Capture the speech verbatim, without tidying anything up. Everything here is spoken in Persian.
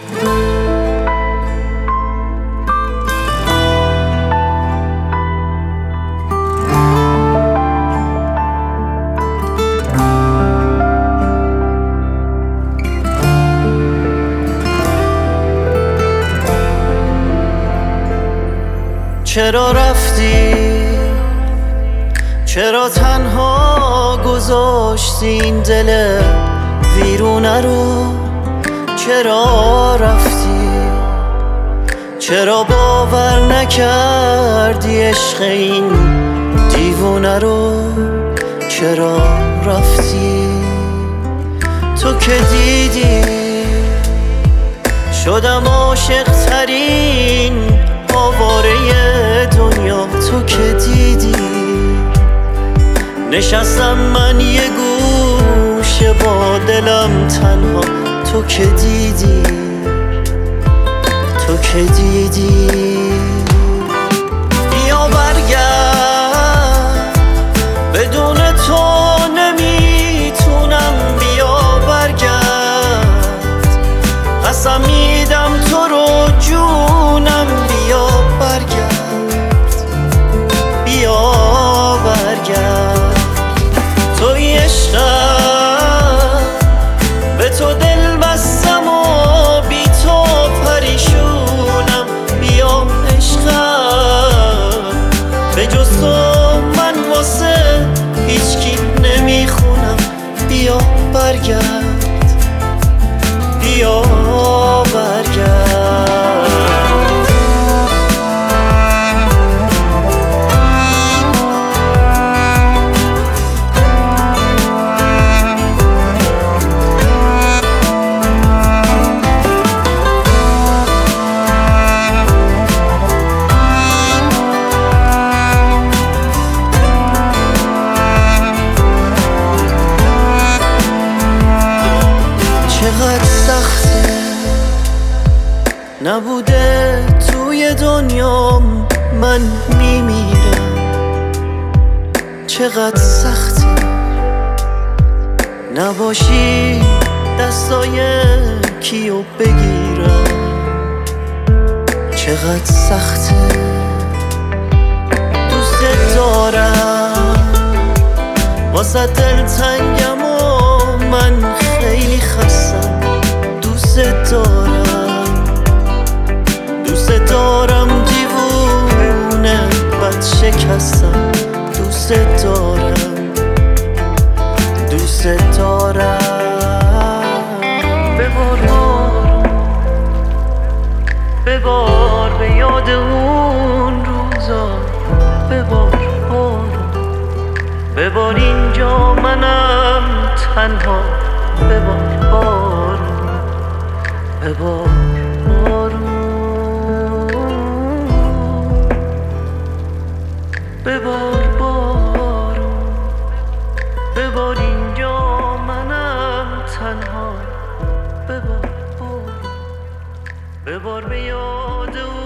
چرا رفتی؟ چرا تنها گذاشتی این دل ویرونه رو؟ چرا رفتی؟ چرا باور نکردی عشق این دیوونه رو؟ چرا رفتی؟ تو که دیدی شدم عاشق ترین آواره دنیا. تو که دیدی نشستم من یه گوشه با دلم تنها. تو که دیدی تو که دیدی بیا برگرد، بدون تو نمیتونم. بیا برگرد، قسم میدم تو رو جونم. بیا برگرد، بیا برگرد. توی عشقم به تو دل بستم و بی تو پریشونم. بیا عشقم، به جز تو من واسه هیچکی نمیخونم. بیا برگرد، بیا برگرد. چقدر سخته نبوده توی دنیام، من میمیرم. چقدر سخته نباشی دستای کیو بگیرم. چقدر سخته دوست دارم، واسه دلتنگم و من خیلی خستم. دوست دارم دوست دارم دیوونه بد شکستم. دوست دارم دوست دارم. ببار بارو، ببار به یاد اون روزا. ببار بارو، ببار اینجا منم تنها. ببار بارو، ببار بارو، ببار بارو، ببار اینجا منم تنها. ببار بارو، ببار به یاد